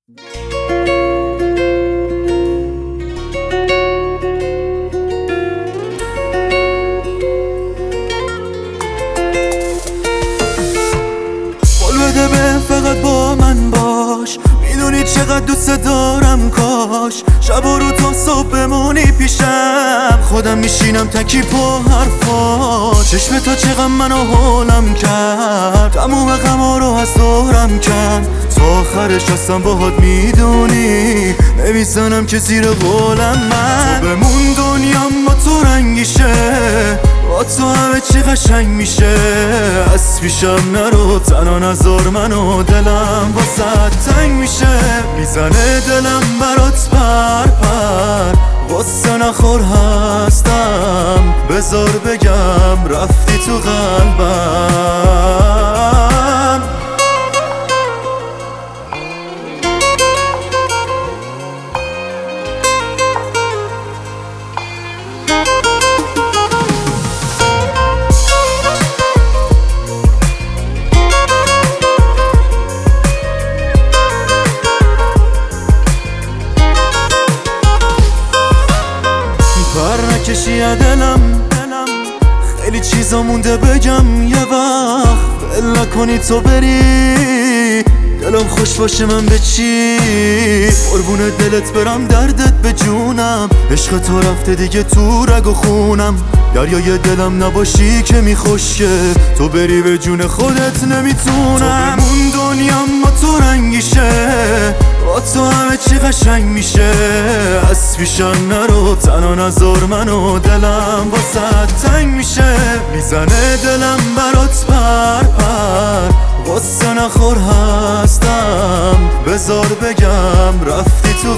بده به فقط با من باش، میدونی چقدر دوست دارم. کاش شب و رو تا صبح بمونی پیشم، خودم میشینم تکی پا حرفا. چشم تو چقدر منو حالم کرد، تموم غما رو از دورم کرد. تا آخرش هستم باهات میدونی، نمیزنم که زیر قولم من. تو بمون دنیام با تو رنگیشه، با تو همه چی قشنگ میشه. از پیشم نرو تنها نذار منو، دلم واسه تنگ میشه. میزنه دلم برات پر پر، غصه نخور هستم. بذار بگم رفتی تو قلبم. پر نکشی دلم، خیلی چیزا مونده بگم. یه وقت ول نکنی تو بری، دلم خوش باشه من به چی؟ قربون دلت برم دردت به جونم. عشق تو رفته دیگه تو رگ و خونم، دریای دلم نباشی که میخوشه. تو بری به جون خودت نمیتونم. تو بمون دنیام با تو رنگیشه، با تو همه چی قشنگ میشه. از پیشم نرو تنها نذار منو، دلم واسه تنگ میشه. میزنه دلم برات پر پر، غصه نخور هستم. بذار بگم رفتی تو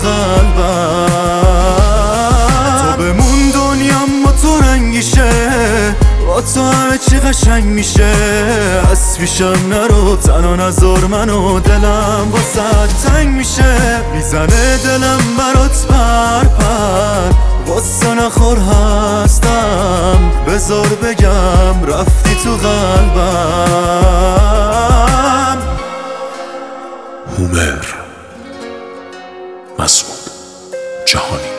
قلبم. تو بمون دنیام با تو رنگیشه، با تو همه چی قشنگ میشه. از پیشم نرو تنها نذار منو، دلم واسه تنگ میشه. میزنه دلم برات پر پر، غصه نخور هستم. بذار بگم رفتی تو قلبم. هومر مسعود جهانی.